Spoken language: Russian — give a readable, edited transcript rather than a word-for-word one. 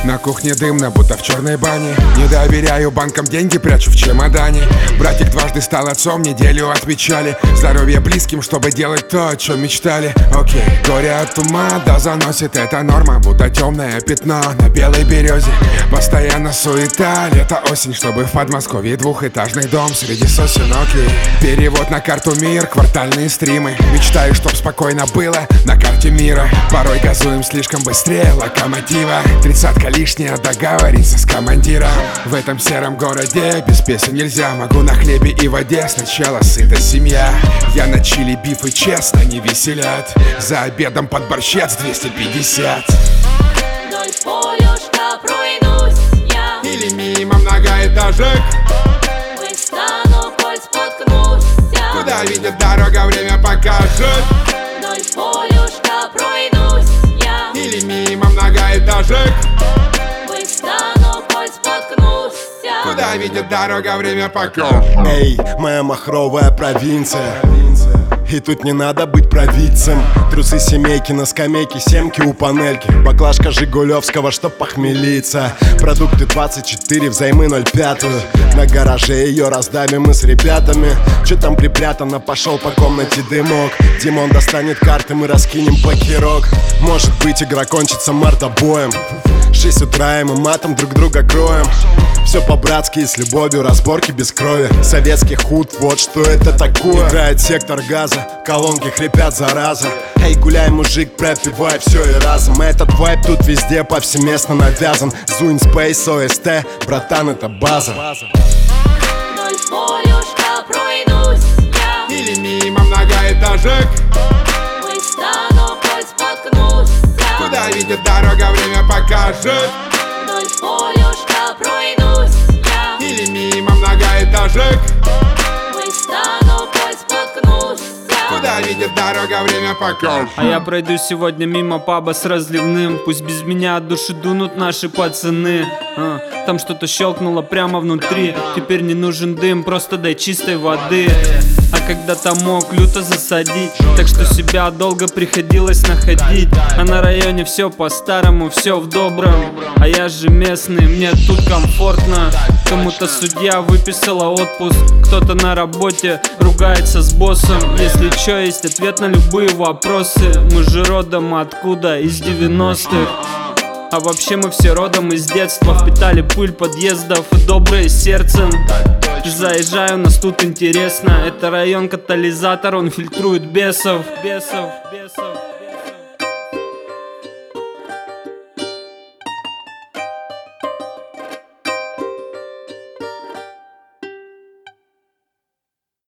На кухне дымно, будто в черной бане. Не доверяю банкам, деньги прячу в чемодане. Братик дважды стал отцом, неделю отмечали. Здоровье близким, чтобы делать то, о чем мечтали. Окей, горе от ума, да заносит, это норма. Будто темное пятно на белой березе. Постоянно суета, лето, осень, чтобы в Подмосковье двухэтажный дом среди сосен. Окей, перевод на карту мир, квартальные стримы. Мечтаю, чтоб спокойно было на карте мира. Порой газуем слишком быстрее локомотива. 30-ка лишняя, договориться с командиром. В этом сером городе без песен нельзя. Могу на хлебе и воде, сначала сыта семья. Я на чили, биф и честно не веселят. За обедом под борщец 250. Вдоль полюшка пройдусь я. Или мимо многоэтажек. Выстану, коль споткнусь я. Куда видит дорога, время покажет. Вдоль полюшка пройдусь я. Или мимо многоэтажек. Выстану, коль споткнусь я. Куда видит дорога, время покажет. Эй, моя махровая провинция. И тут не надо быть провидцем. Трусы семейки на скамейке, семки у панельки. Баклажка Жигулевского, чтоб похмелиться. Продукты 24, взаймы 0,5. На гараже ее раздавим мы с ребятами. Че там припрятано, пошел по комнате дымок. Димон достанет карты, мы раскинем покерок. Может быть, игра кончится мордобоем. 6 утра и мы матом друг друга кроем. Все по-братски и с любовью, разборки без крови. Советский худ, вот что это такое. Играет сектор газа, колонки хрипят зараза. Эй, гуляй, мужик, пропивай все и разом. Этот вайб тут везде повсеместно навязан. Зуин, Спейс, ОСТ, братан, это база. Вдоль полюшка пройдусь я. Или мимо многоэтажек. Выстану, коль споткнусь я. Куда видит дорога, время покажет. Вдоль полюшка пройдусь я. Или мимо многоэтажек. Выстану, коль споткнусь я. Куда видит дорога, время покажет. А я пройду сегодня мимо паба с разливным. Пусть без меня от души дунут наши пацаны. Там что-то щелкнуло прямо внутри. Теперь не нужен дым, просто дай чистой воды. А когда-то мог люто засадить, так что себя долго приходилось находить. А на районе все по-старому, все в добром. А я же местный, мне тут комфортно. Кому-то судья выписала отпуск, кто-то на работе ругается с боссом. Если чё, есть ответ на любые вопросы. Мы же родом откуда? Из 90-х. А вообще мы все родом из детства. Впитали пыль подъездов и доброе сердцем. Заезжаю, нас тут интересно. Это район катализатор, он фильтрует бесов.